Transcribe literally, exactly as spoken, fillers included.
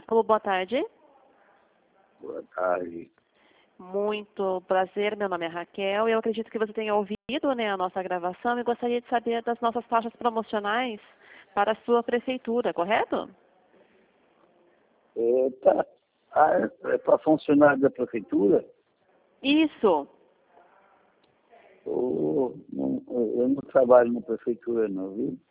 Alô, boa tarde. Boa tarde. Muito prazer, meu nome é Raquel. Eu acredito que você tenha ouvido, né, a nossa gravação e gostaria de saber das nossas taxas promocionais para a sua prefeitura, correto? É, tá. Ah, é, é para funcionário da prefeitura? Isso. Ou, não, eu não trabalho na prefeitura não, viu?